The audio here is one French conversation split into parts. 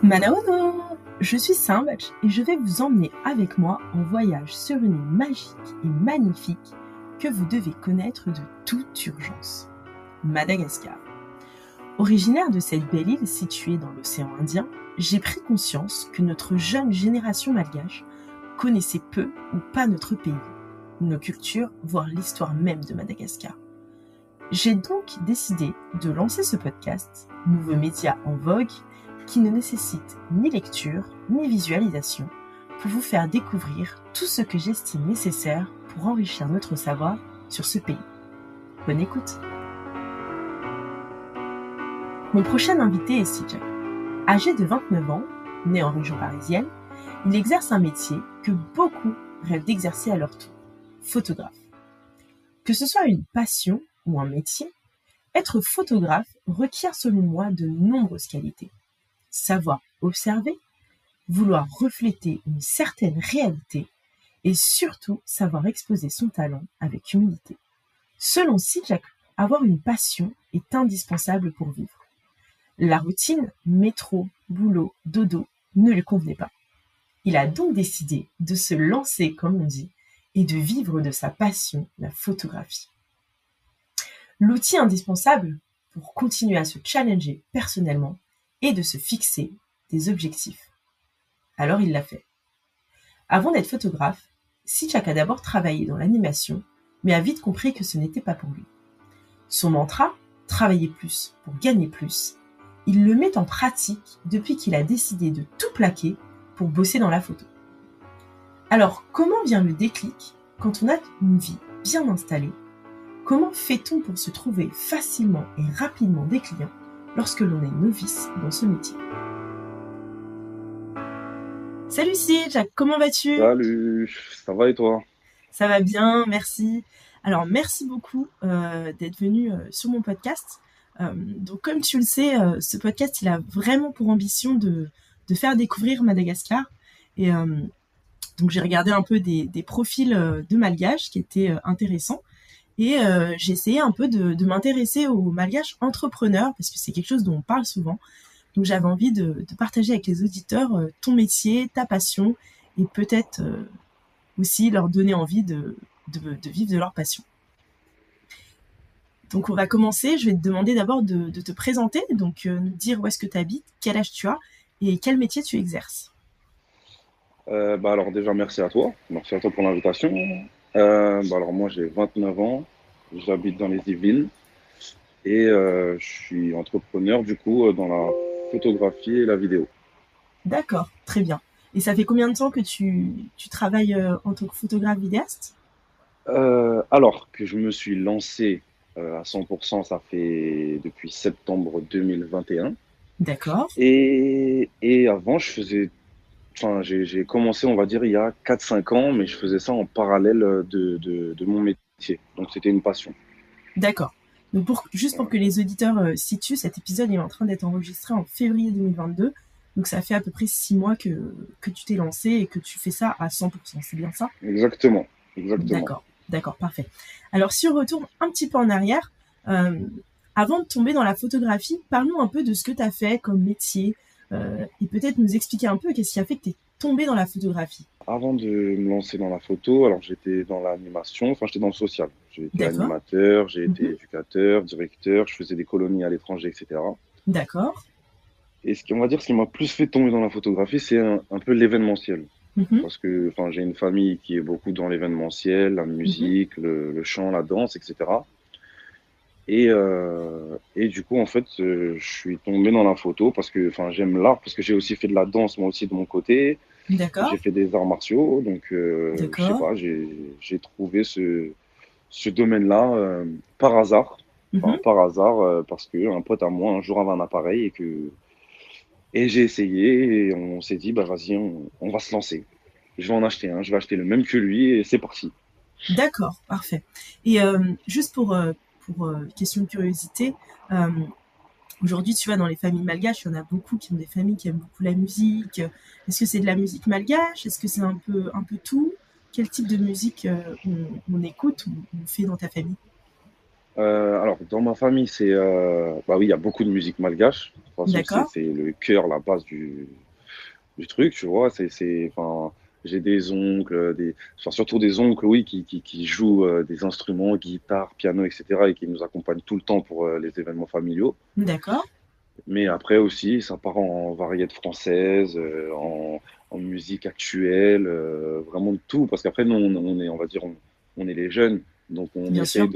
Manaono! Je suis Saint-Bach et je vais vous emmener avec moi en voyage sur une île magique et magnifique que vous devez connaître de toute urgence. Madagascar. Originaire de cette belle île située dans l'océan Indien, j'ai pris conscience que notre jeune génération malgache connaissait peu ou pas notre pays, nos cultures, voire l'histoire même de Madagascar. J'ai donc décidé de lancer ce podcast, nouveau média en vogue, qui ne nécessite ni lecture ni visualisation, pour vous faire découvrir tout ce que j'estime nécessaire pour enrichir notre savoir sur ce pays. Bonne écoute. Mon prochain invité est Sidjak. Âgé de 29 ans, né en région parisienne, il exerce un métier que beaucoup rêvent d'exercer à leur tour, photographe. Que ce soit une passion ou un métier, être photographe requiert selon moi de nombreuses qualités. Savoir observer, vouloir refléter une certaine réalité et surtout savoir exposer son talent avec humilité. Selon Sidjak, avoir une passion est indispensable pour vivre. La routine, métro, boulot, dodo, ne lui convenait pas. Il a donc décidé de se lancer, comme on dit, et de vivre de sa passion, la photographie. L'outil indispensable pour continuer à se challenger personnellement et de se fixer des objectifs. Alors il l'a fait. Avant d'être photographe, Sidjak a d'abord travaillé dans l'animation, mais a vite compris que ce n'était pas pour lui. Son mantra, travailler plus pour gagner plus, il le met en pratique depuis qu'il a décidé de tout plaquer pour bosser dans la photo. Alors, comment vient le déclic quand on a une vie bien installée? Comment fait-on pour se trouver facilement et rapidement des clients lorsque l'on est novice dans ce métier? Salut Sidjak, comment vas-tu? Salut, ça va et toi? Ça va bien, merci. Alors, merci beaucoup d'être venu sur mon podcast. Donc, comme tu le sais, ce podcast, il a vraiment pour ambition de faire découvrir Madagascar. Et donc, j'ai regardé un peu des profils de malgaches qui étaient intéressants. Et j'ai essayé un peu de m'intéresser aux malgaches entrepreneurs, parce que c'est quelque chose dont on parle souvent. Donc, j'avais envie de partager avec les auditeurs ton métier, ta passion, et peut-être aussi leur donner envie de vivre de leur passion. Donc, on va commencer. Je vais te demander d'abord de te présenter, donc nous dire où est-ce que tu habites, quel âge tu as et quel métier tu exerces. Alors déjà, merci à toi pour l'invitation. Alors moi, j'ai 29 ans, j'habite dans les Yvelines et je suis entrepreneur du coup dans la photographie et la vidéo. D'accord, très bien. Et ça fait combien de temps que tu travailles en tant que photographe vidéaste? Alors que je me suis lancé à 100%, ça fait depuis septembre 2021. D'accord, Et avant, j'ai commencé, on va dire, il y a 4 5 ans, mais je faisais ça en parallèle de mon métier. Donc, c'était une passion. d'accord. Donc juste pour que les auditeurs situent, cet épisode est en train d'être enregistré en février 2022. Donc ça fait à peu près 6 mois que tu t'es lancé et que tu fais ça à 100%. C'est bien ça? Exactement, exactement. D'accord, parfait. Alors si on retourne un petit peu en arrière, euh, avant de tomber dans la photographie, parle-nous un peu de ce que tu as fait comme métier et peut-être nous expliquer un peu qu'est-ce qui a fait que tu es tombé dans la photographie. Avant de me lancer dans la photo, alors j'étais dans l'animation, enfin j'étais dans le social. J'ai été D'accord. animateur, j'ai été Mhm. éducateur, directeur, je faisais des colonies à l'étranger, etc. D'accord. Et on va dire, ce qui m'a plus fait tomber dans la photographie, c'est un peu l'événementiel. Mhm. Parce que enfin, j'ai une famille qui est beaucoup dans l'événementiel, la Mhm. musique, le chant, la danse, etc. Et du coup, en fait, je suis tombé dans la photo parce que enfin, j'aime l'art, parce que j'ai aussi fait de la danse, moi aussi, de mon côté. D'accord. J'ai fait des arts martiaux, donc je sais D'accord. pas, j'ai trouvé ce domaine-là par hasard. Enfin, Mhm. par hasard, parce qu'un pote à moi, un jour, avait un appareil et j'ai essayé et on s'est dit, bah vas-y, on va se lancer. Je vais en acheter un, je vais acheter le même que lui et c'est parti. D'accord, parfait. Et juste pour question de curiosité, euh, aujourd'hui, tu vois, dans les familles malgaches, il y en a beaucoup qui ont des familles qui aiment beaucoup la musique. Est-ce que c'est de la musique malgache? Est-ce que c'est un peu tout? Quel type de musique on écoute ou on fait dans ta famille? Alors, dans ma famille, bah oui, il y a beaucoup de musique malgache. De toute façon, D'accord? c'est le cœur, la base du truc, tu vois. Enfin, j'ai des oncles, enfin, surtout des oncles, oui, qui jouent des instruments, guitare, piano, etc., et qui nous accompagnent tout le temps pour les événements familiaux. D'accord? Mais après aussi, ça part en variété française, en musique actuelle, vraiment de tout. Parce qu'après, nous, on est, on va dire, on est les jeunes, donc on Bien essaye sûr.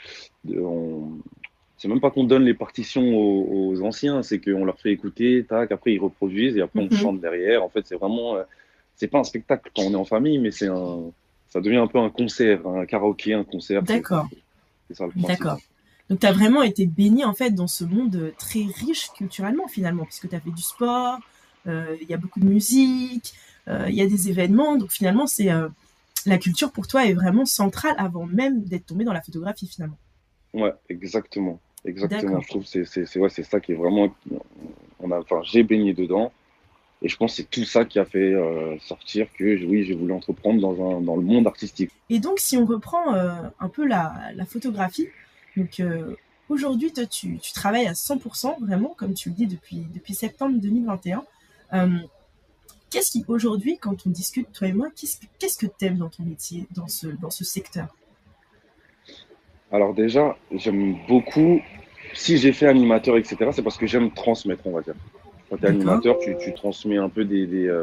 c'est même pas qu'on donne les partitions aux anciens, c'est qu'on leur fait écouter, tac, après ils reproduisent et après on Mhm. chante derrière. En fait, c'est vraiment, c'est pas un spectacle quand on est en famille, mais ça devient un peu un concert, un karaoké, un concert, D'accord. c'est ça le principe. D'accord. Donc, tu as vraiment été baigné en fait dans ce monde très riche culturellement finalement, puisque tu as fait du sport, il y a beaucoup de musique, il y a des événements. Donc finalement, la culture pour toi est vraiment centrale avant même d'être tombé dans la photographie finalement. Ouais, exactement. Exactement. D'accord. Je trouve que ouais, c'est ça qui est vraiment. Enfin, j'ai baigné dedans. Et je pense que c'est tout ça qui a fait sortir que oui, j'ai voulu entreprendre dans le monde artistique. Et donc, si on reprend un peu la photographie, donc aujourd'hui, toi, tu travailles à 100%, vraiment, comme tu le dis, depuis septembre 2021. Euh, Qu'est-ce qui, aujourd'hui, quand on discute, toi et moi, qu'est-ce que tu aimes dans ton métier, dans ce secteur? Alors déjà, j'aime beaucoup, si j'ai fait animateur, etc., c'est parce que j'aime transmettre, on va dire. Quand tu es D'accord? animateur, tu transmets un peu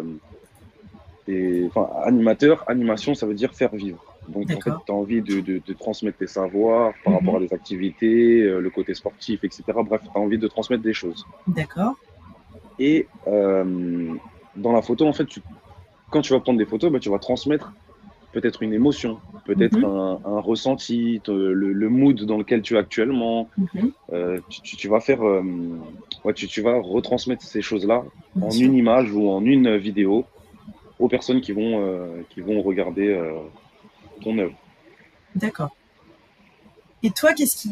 enfin, animateur, animation, ça veut dire faire vivre. Donc, en fait, D'accord. tu as envie de transmettre tes savoirs par rapport Mhm. à des activités, le côté sportif, etc. Bref, tu as envie de transmettre des choses. D'accord. Et dans la photo, en fait, quand tu vas prendre des photos, bah, tu vas transmettre peut-être une émotion, peut-être Mhm. un ressenti, le mood dans lequel tu es actuellement. Mhm. Tu vas faire, ouais, tu vas retransmettre ces choses-là Bien en sûr. une image ou en une vidéo aux personnes qui vont regarder ton œuvre. D'accord. Et toi,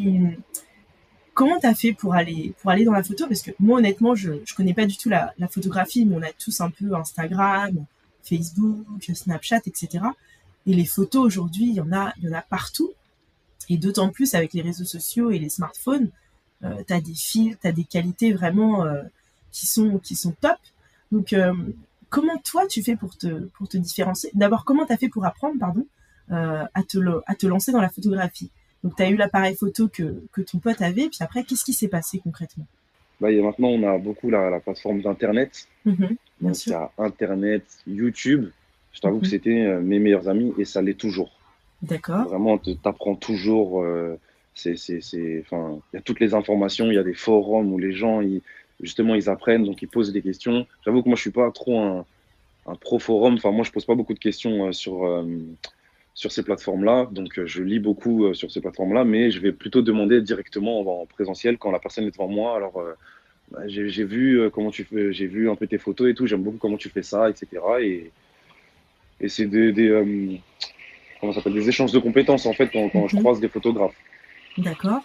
comment t'as fait pour aller dans la photo? Parce que moi, honnêtement, je connais pas du tout la photographie, mais on a tous un peu Instagram, Facebook, Snapchat, etc. Et les photos aujourd'hui, il y en a partout. Et d'autant plus avec les réseaux sociaux et les smartphones, t'as des filtres, t'as des qualités vraiment qui sont top. Donc, comment toi tu fais pour te différencier? D'abord, comment t'as fait pour apprendre, pardon, à te lancer dans la photographie? Donc, t'as eu l'appareil photo que ton pote avait, puis après, qu'est-ce qui s'est passé concrètement? Bah, maintenant, on a beaucoup la plateforme d'Internet. Mhm. Bien Donc, il y sûr. a Internet, YouTube. Je t'avoue que Mhm. c'était mes meilleurs amis et ça l'est toujours. D'accord. Vraiment, t'apprends toujours. Enfin, il y a toutes les informations. Il y a des forums où les gens, justement, ils apprennent, donc ils posent des questions. J'avoue que moi, je suis pas trop un pro forum. Enfin, moi, je pose pas beaucoup de questions sur ces plateformes-là. Donc, je lis beaucoup sur ces plateformes-là, mais je vais plutôt demander directement en présentiel quand la personne est devant moi. Alors, bah, j'ai vu comment tu fais, j'ai vu un peu tes photos et tout. J'aime beaucoup comment tu fais ça, etc. Et c'est comment ça s'appelle, des échanges de compétences en fait quand je Mhm. croise des photographes. D'accord.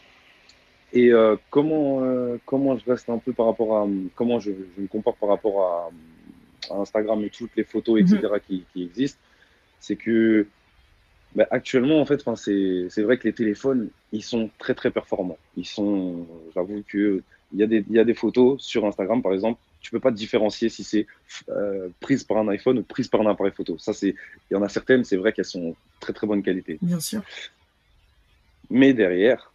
Et comment je reste un peu par rapport à comment je me comporte par rapport à Instagram et toutes les photos, Mhm. etc. qui existent, c'est que bah, actuellement en fait, enfin, c'est vrai que les téléphones ils sont très très performants. J'avoue que il y a des photos sur Instagram par exemple, tu peux pas te différencier si c'est prise par un iPhone ou prise par un appareil photo. Il y en a certaines, c'est vrai qu'elles sont très très bonne qualité. Bien sûr. Mais derrière,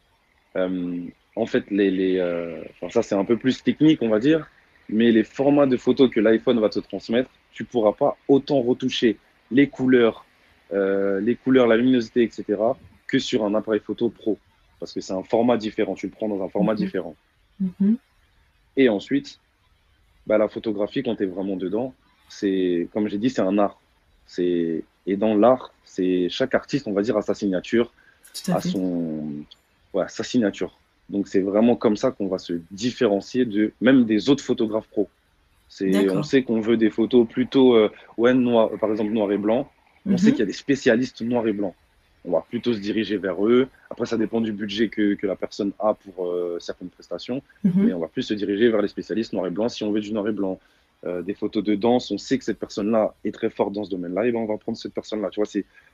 en fait, enfin, ça c'est un peu plus technique, on va dire, mais les formats de photos que l'iPhone va te transmettre, tu ne pourras pas autant retoucher les couleurs, la luminosité, etc., que sur un appareil photo pro, parce que c'est un format différent, tu le prends dans un format Mhm. différent. Mhm. Et ensuite, bah, la photographie, quand tu es vraiment dedans, comme j'ai dit, c'est un art. Et dans l'art, c'est chaque artiste, on va dire, a sa signature, Tout à à fait. sa signature. Donc c'est vraiment comme ça qu'on va se différencier même des autres photographes pro. On D'accord. sait qu'on veut des photos plutôt, ouais, noir, par exemple noir et blanc. On sait Mhm. qu'il y a des spécialistes noir et blanc. On va plutôt se diriger vers eux. Après, ça dépend du budget que la personne a pour certaines prestations, Mhm. mais on va plus se diriger vers les spécialistes noir et blanc si on veut du noir et blanc. Des photos de danse, on sait que cette personne-là est très forte dans ce domaine-là, et ben on va prendre cette personne-là. Tu vois,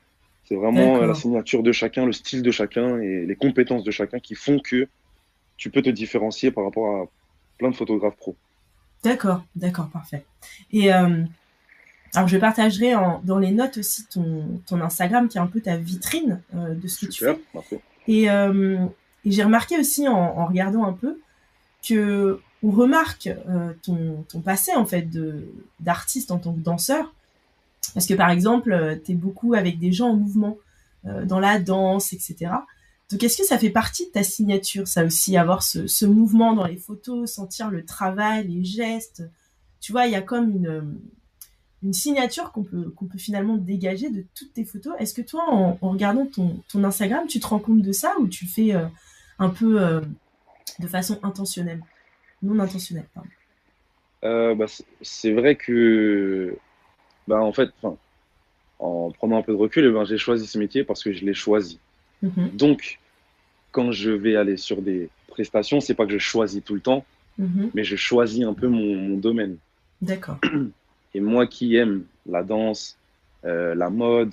C'est vraiment la D'accord. signature de chacun, le style de chacun et les compétences de chacun qui font que tu peux te différencier par rapport à plein de photographes pro. D'accord, d'accord, parfait. Et alors je partagerai dans les notes aussi ton Instagram qui est un peu ta vitrine de ce que tu Super, fais. parfait. Et, euh, et j'ai remarqué aussi en regardant un peu que on remarque ton passé en fait d'artiste en tant que danseur. Parce que par exemple, tu es beaucoup avec des gens en mouvement, dans la danse, etc. Donc est-ce que ça fait partie de ta signature, ça aussi, avoir ce mouvement dans les photos, sentir le travail, les gestes. Tu vois, il y a comme une signature qu'on peut finalement dégager de toutes tes photos. Est-ce que toi, en regardant ton Instagram, tu te rends compte de ça ou tu fais un peu de façon intentionnelle, non intentionnelle, pardon. Bah, c'est vrai que, bah, en fait, enfin, en prenant un peu de recul, eh ben, j'ai choisi ce métier parce que je l'ai choisi. Mhm, Donc, quand je vais aller sur des prestations, c'est pas que je choisis tout le temps, mhm. mais je choisis un peu mon domaine. D'accord. Et moi qui aime la danse, la mode,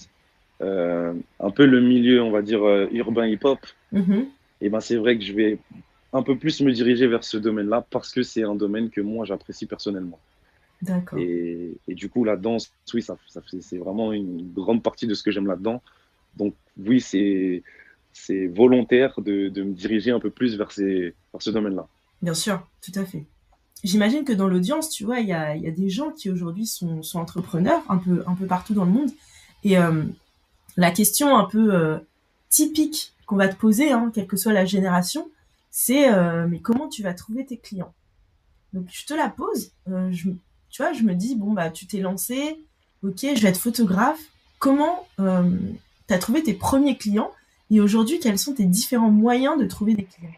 un peu le milieu, on va dire, urbain hip-hop, Mhm. et ben c'est vrai que je vais un peu plus me diriger vers ce domaine-là parce que c'est un domaine que moi j'apprécie personnellement. D'accord. Et du coup, la danse, oui, c'est vraiment une grande partie de ce que j'aime là-dedans. Donc oui, c'est volontaire de me diriger un peu plus vers ce domaine-là. Bien sûr, tout à fait. J'imagine que dans l'audience, tu vois, il y a des gens qui aujourd'hui sont entrepreneurs un peu partout dans le monde. Et la question un peu typique qu'on va te poser, hein, quelle que soit la génération, c'est mais comment tu vas trouver tes clients? Donc je te la pose. Tu vois, je me dis, bon, bah, tu t'es lancé, ok, je vais être photographe. Comment tu as trouvé tes premiers clients? Et aujourd'hui, quels sont tes différents moyens de trouver des clients?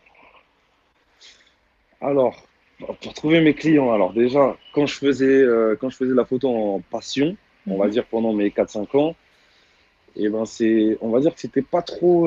Alors, pour trouver mes clients, alors déjà, quand je faisais la photo en passion, on va Mhm, dire pendant mes 4 5 ans, et ben on va dire que c'était pas trop,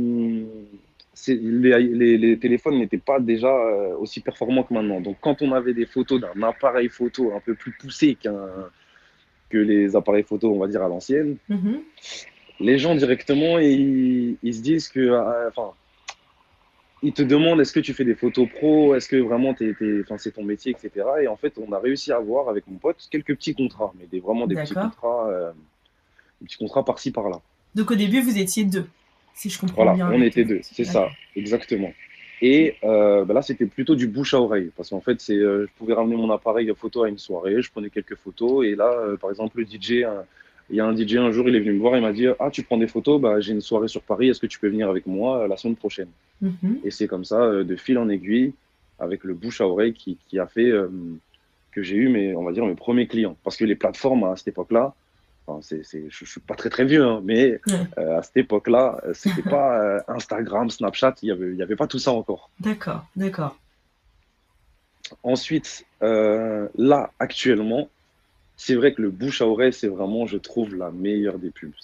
les téléphones n'étaient pas déjà aussi performants que maintenant. Donc, quand on avait des photos d'un appareil photo un peu plus poussé que les appareils photo, on va dire à l'ancienne, mhm, les gens directement, ils se disent que, enfin, ils te demandent est-ce que tu fais des photos pro, est-ce que vraiment enfin, c'est ton métier, etc. Et en fait, on a réussi à avoir avec mon pote quelques petits contrats, mais vraiment d'accord. des petits contrats par-ci par-là. Donc au début, vous étiez deux, si je comprends Voilà, bien on avec ton était deux, pote. c'est ça, D'accord. exactement. Et bah là, c'était plutôt du bouche à oreille, parce qu'en fait, je pouvais ramener mon appareil de photo à une soirée, je prenais quelques photos, et là, par exemple, le DJ, il y a un DJ un jour, il est venu me voir, il m'a dit, ah, tu prends des photos, bah, j'ai une soirée sur Paris, est-ce que tu peux venir avec moi la semaine prochaine? Mhm. Et c'est comme ça, de fil en aiguille, avec le bouche à oreille, qui a fait que j'ai eu on va dire, mes premiers clients. Parce que les plateformes, à cette époque-là, enfin, je ne suis pas très très vieux, hein, mais Ouais. à cette époque-là, c'était pas Instagram, Snapchat, il y avait pas tout ça encore. D'accord, d'accord. Ensuite, là, actuellement, c'est vrai que le bouche à oreille, c'est vraiment, je trouve, la meilleure des pubs.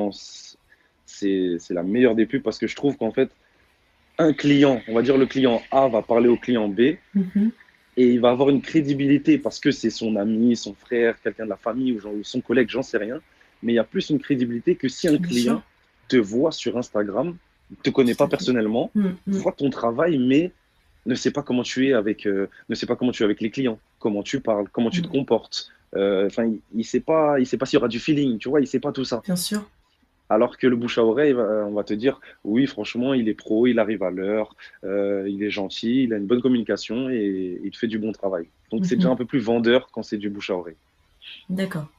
C'est la meilleure des pubs parce que je trouve qu'en fait, un client, on va dire le client A va parler au client B, Mhm. et il va avoir une crédibilité parce que c'est son ami, son frère, quelqu'un de la famille ou son collègue, j'en sais rien. Mais il y a plus une crédibilité que si un Bien sûr, client te voit sur Instagram, ne te connaît tout pas à fait. personnellement, Mhm. voit ton travail, mais ne sait pas comment tu es ne sait pas comment tu es avec les clients, comment tu parles, comment tu te Mhm. comportes. Enfin, il sait pas s'il y aura du feeling, tu vois, il sait pas tout ça. Bien sûr. Alors que le bouche à oreille, on va te dire, oui, franchement, il est pro, il arrive à l'heure, il est gentil, il a une bonne communication et il fait du bon travail. Donc c'est déjà un Mhm. peu plus vendeur quand c'est du bouche à oreille. D'accord.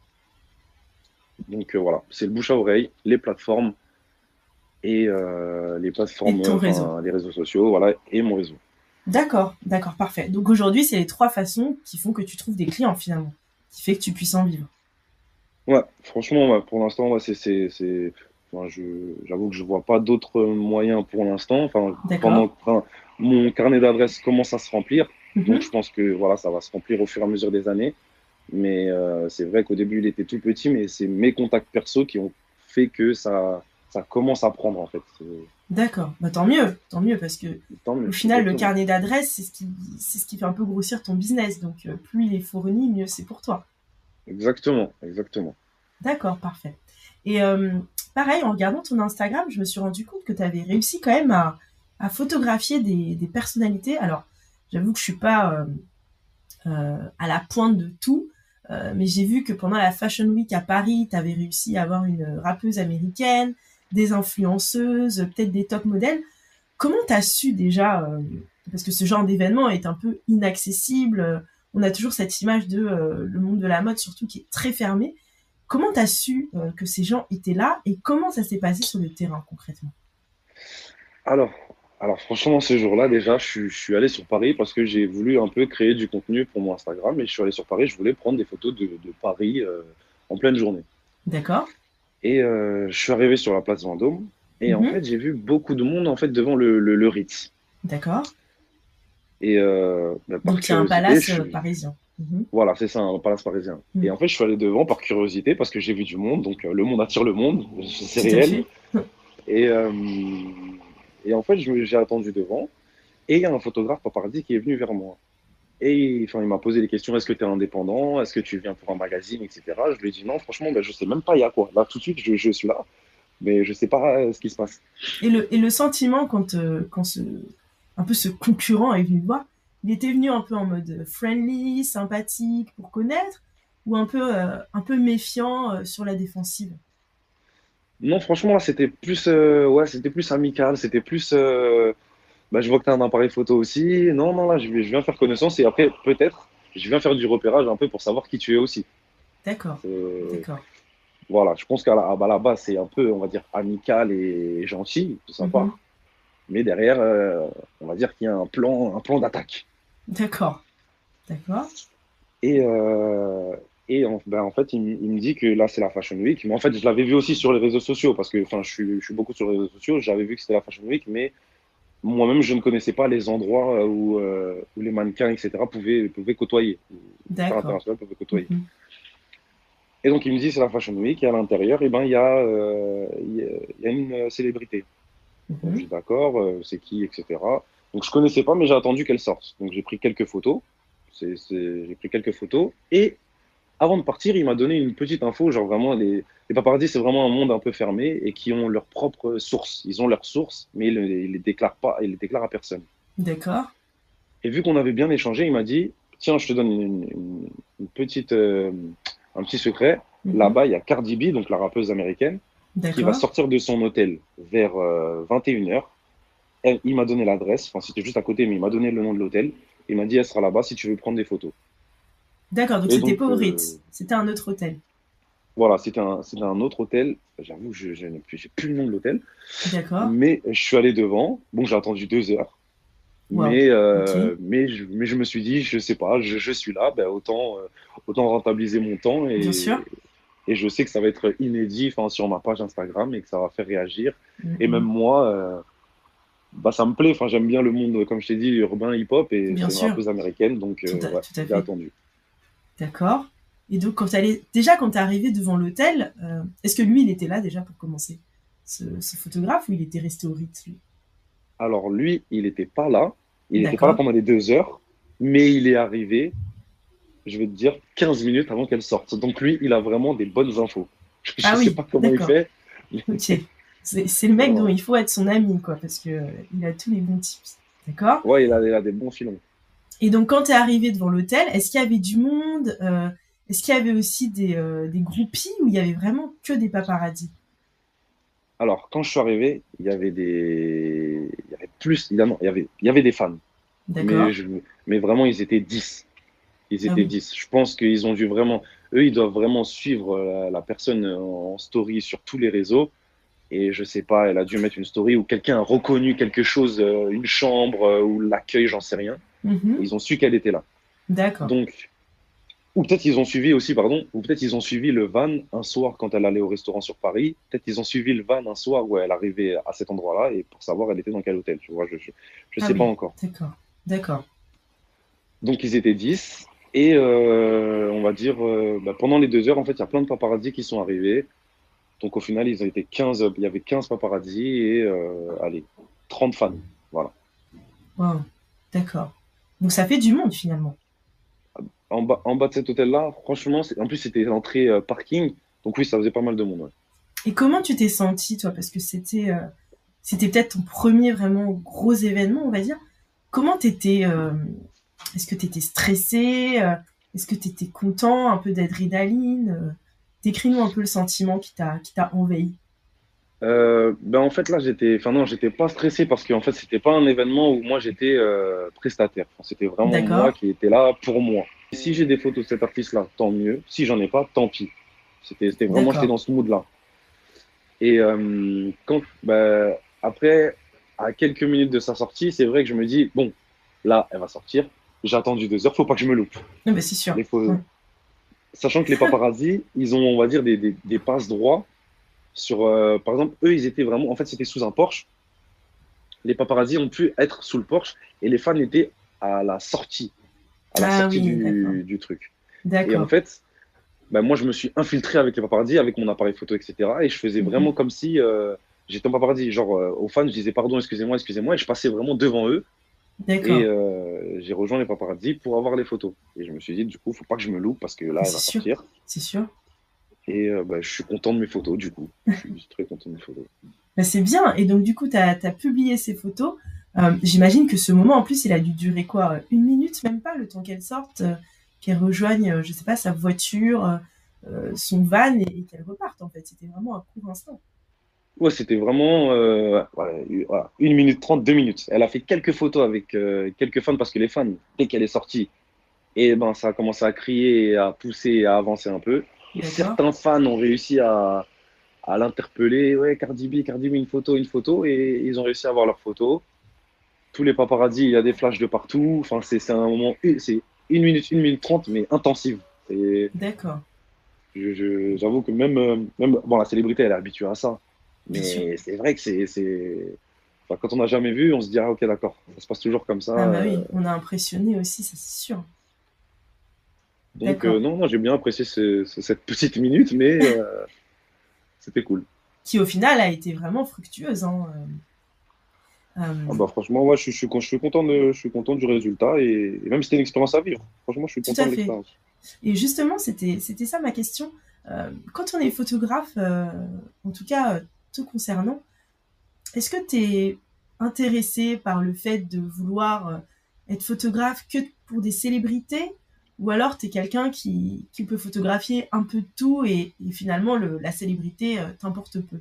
Donc voilà, c'est le bouche à oreille, les plateformes et les Et plateformes, ton réseau. enfin les réseaux sociaux, voilà, et mon réseau. D'accord, d'accord, parfait. Donc aujourd'hui, c'est les trois façons qui font que tu trouves des clients finalement, qui fait que tu puisses en vivre. Ouais, franchement, ouais, pour l'instant, ouais, enfin, j'avoue que je vois pas d'autres moyens pour l'instant. D'accord. Enfin, mon carnet d'adresses commence à se remplir, donc je Mhm. pense que voilà, ça va se remplir au fur et à mesure des années. Mais c'est vrai qu'au début, il était tout petit, mais c'est mes contacts perso qui ont fait que ça commence à prendre en fait. D'accord. Bah tant mieux, parce que Tant au mieux, final, le exactement. carnet d'adresses, c'est ce qui fait un peu grossir ton business. Donc plus il est fourni, mieux c'est pour toi. Exactement, exactement. D'accord, parfait. Et pareil, en regardant ton Instagram, je me suis rendu compte que tu avais réussi quand même à photographier des personnalités. Alors, j'avoue que je suis pas à la pointe de tout, mais j'ai vu que pendant la Fashion Week à Paris, tu avais réussi à avoir une rappeuse américaine, des influenceuses, peut-être des top modèles. Comment tu as su déjà, parce que ce genre d'événement est un peu inaccessible, on a toujours cette image de le monde de la mode surtout qui est très fermé. Comment tu as su que ces gens étaient là et comment ça s'est passé sur le terrain concrètement? Alors, alors franchement, ce jour-là, déjà, je suis allé sur Paris parce que j'ai voulu un peu créer du contenu pour mon Instagram et je suis allé sur Paris, je voulais prendre des photos de Paris en pleine journée. D'accord. Et je suis arrivé sur la place Vendôme et en Mhm. fait, j'ai vu beaucoup de monde en fait devant le Ritz. D'accord. Et par Donc il y a un curiosité, palace parisien. Mhm. voilà, c'est ça, un palace parisien. Et Mhm. en fait, je suis allé devant par curiosité parce que j'ai vu du monde, donc le monde attire le monde, c'est Tout à réel. fait. Et, en fait, j'ai attendu devant et il y a un photographe paparazzi qui est venu vers moi. Et enfin, il m'a posé des questions, est-ce que tu es indépendant? Est-ce que tu viens pour un magazine, etc. Je lui ai dit non, franchement, ben, je sais même pas il y a quoi. Là, tout de suite, je suis là, mais je sais pas ce qui se passe. Et le sentiment quand un peu ce concurrent est venu te voir, il était venu un peu en mode friendly, sympathique pour connaître, ou un peu méfiant sur la défensive. Non, franchement, là, c'était plus, ouais, c'était plus amical, c'était plus, bah, je vois que tu as un appareil photo aussi. Non, non, là, je viens faire connaissance et après, peut-être, je viens faire du repérage un peu pour savoir qui tu es aussi. D'accord, C'est- d'accord. Voilà, je pense qu'à la base, c'est un peu, on va dire, amical et gentil, tout sympa. Mhm. Mais derrière, on va dire qu'il y a un plan d'attaque. D'accord, d'accord. Et, ben, en fait, il me dit que là, c'est la Fashion Week. Mais en fait, je l'avais vu aussi sur les réseaux sociaux parce que enfin, je suis beaucoup sur les réseaux sociaux. J'avais vu que c'était la Fashion Week, mais moi-même, je ne connaissais pas les endroits où les mannequins, etc., pouvaient côtoyer. Les stars D'accord. internationales pouvaient côtoyer. Mhm. Et donc, il me dit c'est la Fashion Week et à l'intérieur, eh ben, il y a une célébrité. Donc, je Mhm. dis d'accord, c'est qui, etc. Donc, je connaissais pas, mais j'ai attendu qu'elle sorte. Donc, j'ai pris quelques photos. J'ai pris quelques photos. Et avant de partir, il m'a donné une petite info. Genre, vraiment, les paparazzis, c'est vraiment un monde un peu fermé et qui ont leur propre source. Ils ont leurs sources, mais ils les déclarent pas, ils les déclarent à personne. D'accord. Et vu qu'on avait bien échangé, il m'a dit, tiens, je te donne une petite, un petit secret. Mhm. Là-bas, il y a Cardi B, donc la rappeuse américaine, qui va D'accord. sortir de son hôtel vers 21h. Il m'a donné l'adresse, enfin c'était juste à côté, mais il m'a donné le nom de l'hôtel. Il m'a dit, elle sera là-bas si tu veux prendre des photos. D'accord, donc Et c'était pas donc, au Ritz, c'était un autre hôtel. voilà, c'était un autre hôtel. J'avoue, j'ai plus le nom de l'hôtel. D'accord. Mais je suis allé devant. Bon, j'ai attendu 2 heures. Waouh. Ok. Mais je me suis dit, je sais pas, je suis là, ben autant rentabiliser mon temps Bien sûr. et je sais que ça va être inédit enfin, sur ma page Instagram et que ça va faire réagir. Et même Mhm. moi, bah, ça me plaît. Enfin, j'aime bien le monde, comme je t'ai dit, urbain, hip-hop et Bien c'est une sûr. rappeuse américaine. Donc, ouais, Tout à j'ai fait. attendu. D'accord. Et donc, déjà, quand tu es arrivé devant l'hôtel, est-ce que lui, il était là déjà pour commencer ce photographe ou il était resté au Ritz, lui? Alors, lui, il n'était pas là. Il n'était pas là D'accord. pendant les 2 heures, mais il est arrivé, je vais te dire, 15 minutes avant qu'elle sorte. Donc, lui, il a vraiment des bonnes infos. Je Ah ne sais oui, pas comment il d'accord. fait. Ok. C'est le mec dont Voilà. il faut être son ami, quoi, parce que il a tous les bons tips. D'accord. Ouais, il a des bons filons. Et donc, quand tu es arrivé devant l'hôtel, est-ce qu'il y avait du monde est-ce qu'il y avait aussi des groupies ou il y avait vraiment que des paparazzis? Alors, quand je suis arrivé, il y avait plus, non, il y avait des fans. Mais, D'accord. mais vraiment, ils étaient 10. Ils Ah étaient oui. 10. Je pense qu'ils ont dû vraiment, eux, ils doivent vraiment suivre la personne en story sur tous les réseaux. Et je sais pas, elle a dû mettre une story où quelqu'un a reconnu quelque chose, une chambre ou l'accueil, j'en sais rien. Et Mhm. ils ont su qu'elle était là. D'accord. Donc, ou peut-être ils ont suivi aussi, pardon, ou peut-être ils ont suivi le van un soir quand elle allait au restaurant sur Paris. Peut-être ils ont suivi le van un soir où elle arrivait à cet endroit-là et pour savoir elle était dans quel hôtel. Tu vois, je Ah sais pas oui. encore. D'accord. D'accord. Donc ils étaient 10 et on va dire bah, pendant les 2 heures en fait il y a plein de paparazzis qui sont arrivés. Donc au final ils ont été 15, il y avait 15 paparazzis et allez 30 fans. Voilà. Wow. D'accord. Donc, ça fait du monde, finalement. En bas de cet hôtel-là, franchement, en plus c'était l'entrée parking. Donc oui, ça faisait pas mal de monde. Ouais. Et comment tu t'es sentie, toi? Parce que c'était peut-être ton premier vraiment gros événement, on va dire. Comment t'étais Est-ce que t'étais stressée Est-ce que t'étais content? Un peu d'adrénaline Décris-nous un peu le sentiment qui t'a envahi. Ben en fait là enfin non, j'étais pas stressé parce qu'en fait c'était pas un événement où moi j'étais prestataire. Enfin, c'était vraiment moi D'accord. qui étais là pour moi. Si j'ai des photos de cet artiste-là, tant mieux. Si j'en ai pas, tant pis. C'était vraiment, j'étais D'accord. dans ce mood-là. Et après, à quelques minutes de sa sortie, c'est vrai que je me dis, bon, là, elle va sortir. J'ai attendu 2 heures, faut pas que je me loupe. Non, bah, c'est sûr. Les Ouais. Sachant que les paparazzis, ils ont, on va dire, des passes droits sur, par exemple, eux, ils étaient vraiment, en fait, c'était sous un Porsche. Les paparazzis ont pu être sous le Porsche et les fans étaient à la sortie, à la Ah sortie oui, d'accord. du truc. Et en D'accord. fait, bah, moi, je me suis infiltré avec les paparazzis, avec mon appareil photo, etc. Et je faisais vraiment Mhm. comme si j'étais un paparazzi. Genre, aux fans, je disais pardon, excusez-moi, excusez-moi. Et je passais vraiment devant eux. Et D'accord. j'ai rejoint les paparazzis pour avoir les photos. Et je me suis dit, du coup, faut pas que je me loupe parce que là, Mais elle c'est va sûr. sortir. C'est sûr. Et bah, je suis content de mes photos, du coup. Je suis très content de mes photos. Bah, c'est bien. Et donc, du coup, t'as publié ces photos. J'imagine que ce moment, en plus, il a dû durer quoi? Une minute, même pas, le temps qu'elle sorte, qu'elle rejoigne, je sais pas, sa voiture, son van et qu'elle reparte, en fait. C'était vraiment un court instant. Ouais, c'était vraiment voilà, 1 minute 30, 2 minutes. Elle a fait quelques photos avec quelques fans parce que les fans, dès qu'elle est sortie, et ben, ça a commencé à crier, à pousser, à avancer un peu. Et D'accord. certains fans ont réussi à l'interpeller. Ouais, Cardi B, une photo, une photo. Et ils ont réussi à avoir leur photo. Tous les paparazzis, il y a des flashs de partout. Enfin, c'est un moment, c'est 1 minute 30, mais intensive. Et D'accord. j'avoue que même, bon, la célébrité, elle est habituée à ça. Bien sûr. Mais c'est vrai que enfin, quand on n'a jamais vu, on se dit, ah, ok, d'accord, ça se passe toujours comme ça. Ah bah oui, on a impressionné aussi, ça c'est sûr. Donc, D'accord. non, non, j'ai bien apprécié cette petite minute, mais c'était cool. Qui au final a été vraiment fructueuse, hein. Ah Euh, bah, franchement, moi, je suis content du résultat et même si c'était une expérience à vivre. Franchement, je suis tout content à de fait. l'expérience. Et justement, c'était ça ma question. Quand on est photographe, en tout cas te concernant, est-ce que tu es intéressé par le fait de vouloir être photographe que pour des célébrités ou alors tu es quelqu'un qui peut photographier un peu de tout et finalement la célébrité t'importe peu?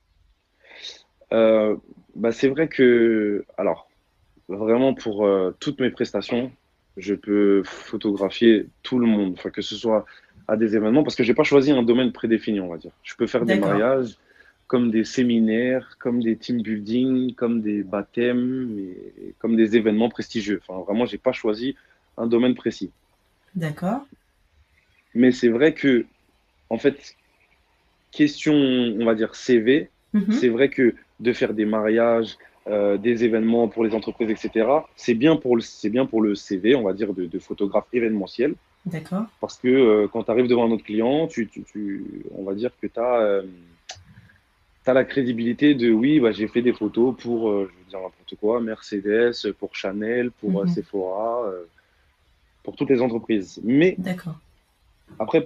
Euh, Bah, c'est vrai que, alors, vraiment pour toutes mes prestations, je peux photographier tout le monde, enfin, que ce soit à des événements, parce que j'ai pas choisi un domaine prédéfini, on va dire. Je peux faire des D'accord, mariages, comme des séminaires, comme des team building, comme des baptêmes, et comme des événements prestigieux. Enfin, vraiment, j'ai pas choisi un domaine précis. d'accord. Mais c'est vrai que, en fait, question, on va dire CV, Mhm. c'est vrai que de faire des mariages, des événements pour les entreprises, etc., c'est bien pour le CV, on va dire, de photographe événementiel. D'accord. Parce que quand tu arrives devant un autre client, on va dire que tu as, la crédibilité de oui, bah, j'ai fait des photos pour, je veux dire n'importe quoi, Mercedes, pour Chanel, pour Mhm. Sephora, pour toutes les entreprises. Mais D'accord. après,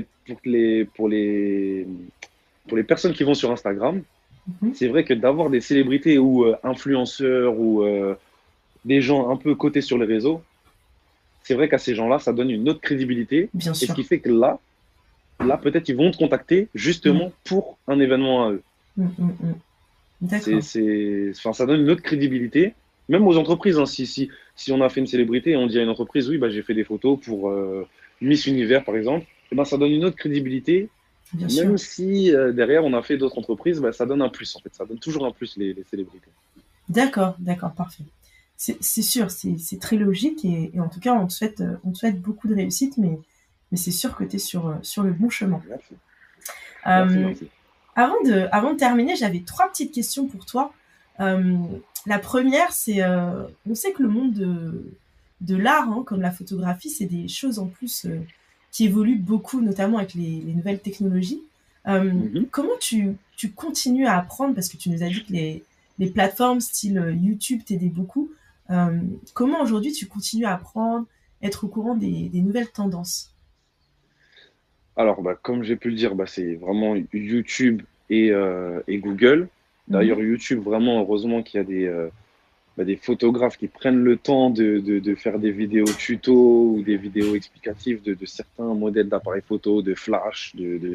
pour les personnes qui vont sur Instagram, Mhm. c'est vrai que d'avoir des célébrités ou influenceurs ou des gens un peu cotés sur les réseaux, c'est vrai qu'à ces gens-là, ça donne une autre crédibilité. Bien Et ce sûr. qui fait que là peut-être ils vont te contacter Mm. justement pour un événement à eux. Mm, mm, mm. D'accord. Enfin, ça donne une autre crédibilité, même aux entreprises. Hein. Si on a fait une célébrité et on dit à une entreprise, oui, bah, j'ai fait des photos pour Miss Univers, par exemple, et ben, ça donne une autre crédibilité. Bien sûr. Même si derrière on a fait d'autres entreprises, bah, ça donne un plus en fait. Ça donne toujours un plus les célébrités. D'accord, d'accord, parfait. C'est sûr, c'est très logique et en tout cas, on te souhaite beaucoup de réussite, mais c'est sûr que tu es sur le bon chemin. Merci, merci, Euh, merci. avant de terminer, j'avais trois petites questions pour toi. Euh, la première, c'est, on sait que le monde de l'art, hein, comme la photographie, c'est des choses en plus qui évoluent beaucoup, notamment avec les nouvelles technologies. Mhm. Comment tu continues à apprendre, parce que tu nous as dit que les plateformes style YouTube t'aidaient beaucoup. Euh, Comment aujourd'hui tu continues à apprendre, être au courant des nouvelles tendances? Alors, bah, comme j'ai pu le dire, bah, c'est vraiment YouTube et Google. D'ailleurs, Mhm. YouTube, vraiment, heureusement qu'il y a des photographes qui prennent le temps de faire des vidéos tuto ou des vidéos explicatives de certains modèles d'appareils photo, de flash,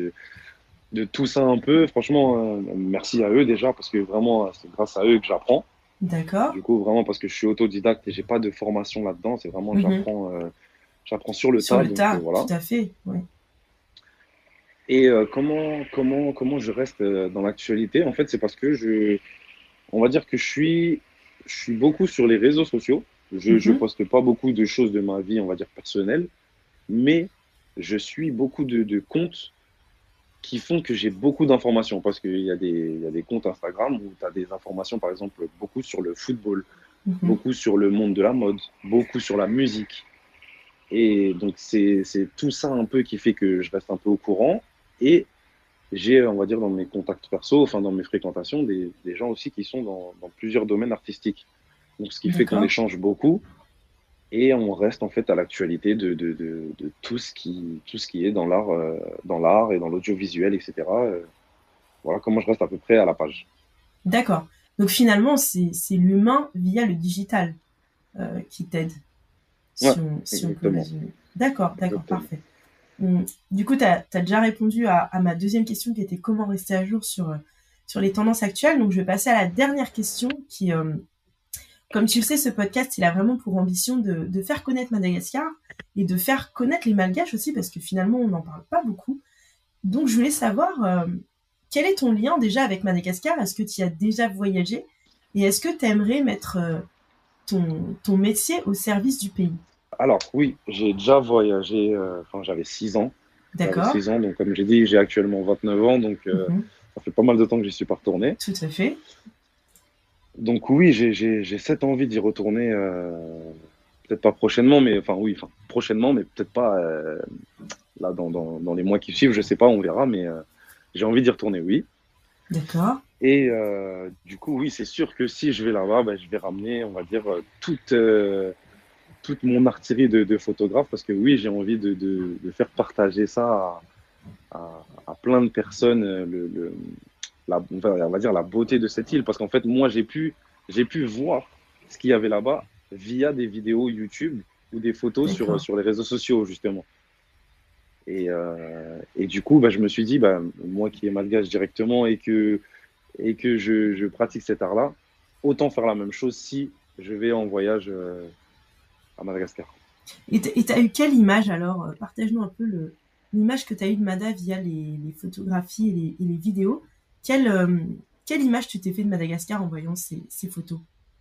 de tout ça un peu. Franchement, merci à eux déjà, parce que vraiment, c'est grâce à eux que j'apprends. D'accord. Du coup, vraiment, parce que je suis autodidacte et j'ai pas de formation là-dedans, c'est vraiment, Mhm. j'apprends sur le Sur tas, le donc tas, tout voilà. à fait. Oui. Et comment je reste dans l'actualité? En fait, c'est parce que on va dire que je suis beaucoup sur les réseaux sociaux. Je Mhm. poste pas beaucoup de choses de ma vie, on va dire personnelle, mais je suis beaucoup de comptes qui font que j'ai beaucoup d'informations parce il y a des comptes Instagram où tu as des informations, par exemple, beaucoup sur le football, Mhm. beaucoup sur le monde de la mode, beaucoup sur la musique. Et donc, c'est tout ça un peu qui fait que je reste un peu au courant. Et j'ai, on va dire, dans mes contacts perso, enfin, dans mes fréquentations, des gens aussi qui sont dans plusieurs domaines artistiques. Donc, ce qui fait qu'on D'accord. échange beaucoup et on reste en fait à l'actualité de tout ce qui est dans l'art et dans l'audiovisuel, etc. Voilà comment je reste à peu près à la page. D'accord. Donc finalement, c'est l'humain via le digital qui t'aide, Ouais, si on peut exactement. résumer. D'accord, d'accord, Exactement. parfait. Du coup, tu as déjà répondu à ma deuxième question qui était comment rester à jour sur les tendances actuelles. Donc, je vais passer à la dernière question qui, comme tu le sais, ce podcast, il a vraiment pour ambition de faire connaître Madagascar et de faire connaître les Malgaches aussi parce que finalement, on n'en parle pas beaucoup. Donc, je voulais savoir quel est ton lien déjà avec Madagascar. Est-ce que tu y as déjà voyagé et est-ce que tu aimerais mettre ton métier au service du pays? Alors, oui, j'ai déjà voyagé, enfin, j'avais 6 ans. J'avais D'accord. 6 ans, donc comme j'ai dit, j'ai actuellement 29 ans, donc Mhm. ça fait pas mal de temps que j'y suis pas retourné. Tout à fait. Donc oui, j'ai cette envie d'y retourner, peut-être pas prochainement, mais enfin oui, enfin prochainement, mais peut-être pas là dans les mois qui suivent, je sais pas, on verra, mais j'ai envie d'y retourner, oui. D'accord. Et du coup, oui, c'est sûr que si je vais là-bas, ben, je vais ramener, on va dire, toute mon artillerie de photographe, parce que oui, j'ai envie de faire partager ça à plein de personnes, on va dire la beauté de cette île, parce qu'en fait, moi, j'ai pu voir ce qu'il y avait là-bas via des vidéos YouTube ou des photos D'accord. sur les réseaux sociaux, justement. Et du coup, bah, je me suis dit, bah, moi qui est malgache directement et que je pratique cet art-là, autant faire la même chose si je vais en voyage à Madagascar. Et t'as eu quelle image alors? Partage-nous un peu l'image que tu as eue de Mada via les photographies et les vidéos. Quelle, euh, quelle image tu t'es fait de Madagascar en voyant ces photos?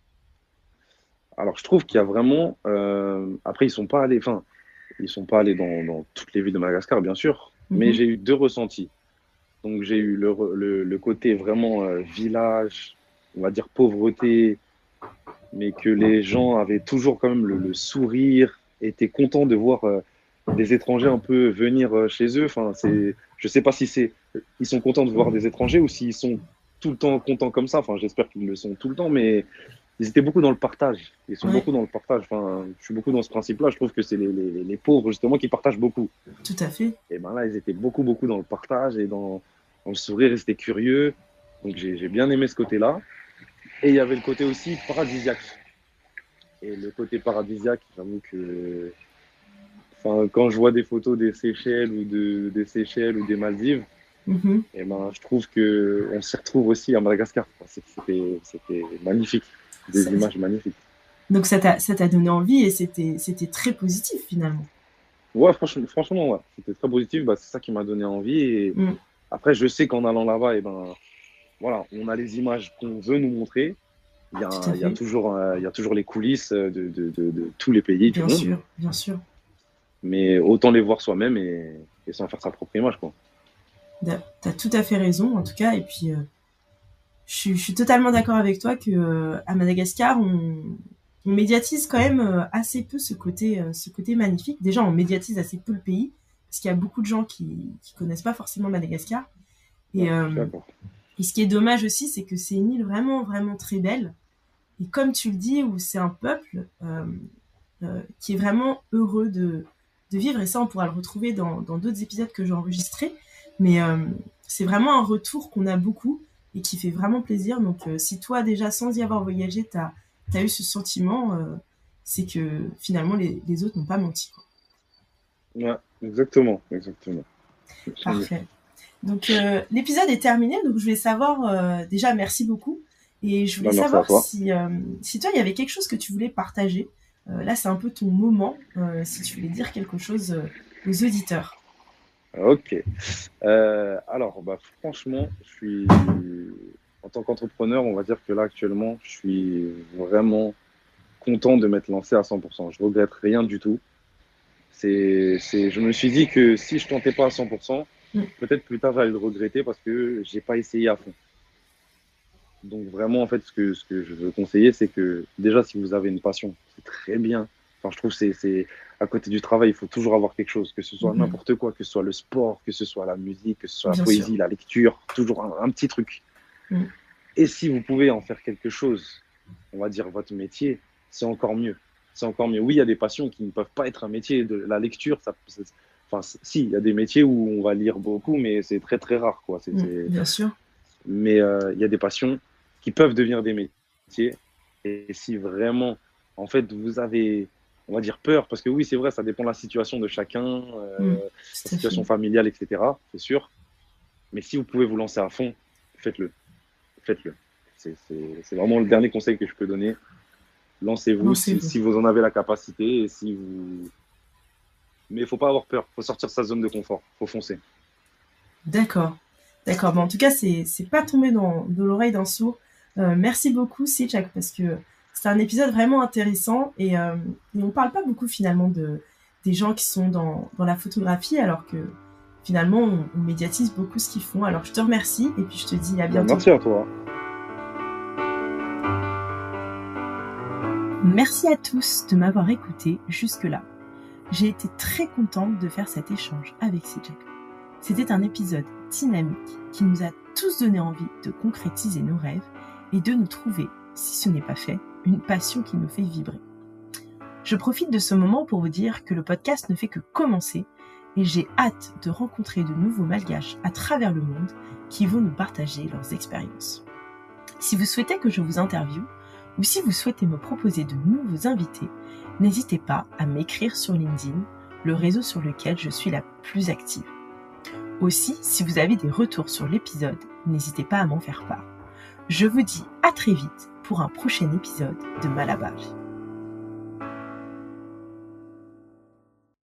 Alors, je trouve qu'il y a vraiment. Après, ils sont pas allés dans toutes les villes de Madagascar, bien sûr, mais Mhm. j'ai eu deux ressentis. Donc, j'ai eu le côté vraiment village, on va dire pauvreté, mais que les gens avaient toujours quand même le sourire, étaient contents de voir des étrangers un peu venir chez eux. Enfin, je sais pas si ils sont contents de voir des étrangers ou s'ils sont tout le temps contents comme ça. Enfin, j'espère qu'ils le sont tout le temps, mais ils étaient beaucoup dans le partage. Ils sont Ouais, beaucoup dans le partage. Enfin, je suis beaucoup dans ce principe-là. Je trouve que c'est les pauvres, justement, qui partagent beaucoup. tout à fait. Et ben là, ils étaient beaucoup dans le partage et dans le sourire, ils étaient curieux. Donc, j'ai bien aimé ce côté-là. Et il y avait le côté aussi paradisiaque. Et le côté paradisiaque, j'avoue que enfin, quand je vois des photos des Seychelles des Seychelles ou des Maldives, Mhm. et ben, je trouve que on s'y retrouve aussi à Madagascar. C'était magnifique, des Ça- images magnifiques. donc ça t'a donné envie et c'était très positif finalement. Ouais, franchement, ouais, c'était très positif. Bah, c'est ça qui m'a donné envie. Et Mm, après, je sais qu'en allant là-bas, et ben, voilà, on a les images qu'on veut nous montrer. tout à fait. Il y a toujours les coulisses de tous les pays du Bien monde, sûr, bien sûr. mais autant les voir soi-même et s'en faire sa propre image, quoi. T'as tout à fait raison en tout cas. Et puis je suis totalement d'accord avec toi que à Madagascar, on médiatise quand même assez peu ce côté magnifique. Déjà, on médiatise assez peu le pays parce qu'il y a beaucoup de gens qui connaissent pas forcément Madagascar. Ouais, Et, je suis euh, d'accord. et ce qui est dommage aussi, c'est que c'est une île vraiment, vraiment très belle. Et comme tu le dis, où c'est un peuple qui est vraiment heureux de vivre. Et ça, on pourra le retrouver dans d'autres épisodes que j'ai enregistrés. Mais c'est vraiment un retour qu'on a beaucoup et qui fait vraiment plaisir. Donc, si toi, déjà, sans y avoir voyagé, t'as eu ce sentiment, c'est que finalement, les autres n'ont pas menti, quoi. Ouais, exactement. Parfait. Donc, l'épisode est terminé. Donc, je voulais savoir, déjà, merci beaucoup. Et je voulais Merci à savoir toi. si toi, il y avait quelque chose que tu voulais partager. Là, c'est un peu ton moment, si tu voulais dire quelque chose aux auditeurs. Ok. Alors, franchement, en tant qu'entrepreneur, on va dire que là, actuellement, je suis vraiment content de m'être lancé à 100%. Je regrette rien du tout. Je me suis dit que si je tentais pas à 100%, Mm. peut-être plus tard, j'allais le regretter parce que j'ai pas essayé à fond. Donc vraiment, en fait, ce que je veux conseiller, c'est que déjà, si vous avez une passion, c'est très bien. Enfin, je trouve que à côté du travail, il faut toujours avoir quelque chose, que ce soit Mhm. n'importe quoi, que ce soit le sport, que ce soit la musique, que ce soit la Bien sûr. poésie, la lecture, toujours un petit truc. Mm. Et si vous pouvez en faire quelque chose, on va dire votre métier, c'est encore mieux. C'est encore mieux. Oui, il y a des passions qui ne peuvent pas être un métier. De la lecture, enfin, si, il y a des métiers où on va lire beaucoup, mais c'est très très rare, quoi. Bien sûr. Mais il y a des passions qui peuvent devenir des métiers. Et si vraiment, en fait, vous avez, on va dire, peur, parce que oui, c'est vrai, ça dépend de la situation de chacun, Mm. la Tout à fait. situation familiale, etc. C'est sûr. Mais si vous pouvez vous lancer à fond, faites-le. Faites-le. C'est vraiment le dernier conseil que je peux donner. Lancez-vous Lancez-vous. si vous en avez la capacité et si vous. Mais il faut pas avoir peur. Il faut sortir de sa zone de confort. Il faut foncer. D'accord. D'accord. Bon, en tout cas, c'est pas tombé de l'oreille d'un sourd. Merci beaucoup, Sitchak, parce que c'est un épisode vraiment intéressant et on parle pas beaucoup finalement des gens qui sont dans la photographie, alors que finalement, on médiatise beaucoup ce qu'ils font. Alors, je te remercie et puis je te dis à bientôt. Merci à toi. Merci à tous de m'avoir écouté jusque-là. J'ai été très contente de faire cet échange avec Sitchak. C'était un épisode dynamique qui nous a tous donné envie de concrétiser nos rêves et de nous trouver, si ce n'est pas fait, une passion qui nous fait vibrer. Je profite de ce moment pour vous dire que le podcast ne fait que commencer et j'ai hâte de rencontrer de nouveaux malgaches à travers le monde qui vont nous partager leurs expériences. Si vous souhaitez que je vous interviewe ou si vous souhaitez me proposer de nouveaux invités, n'hésitez pas à m'écrire sur LinkedIn, le réseau sur lequel je suis la plus active. Aussi, si vous avez des retours sur l'épisode, n'hésitez pas à m'en faire part. Je vous dis à très vite pour un prochain épisode de Malabar.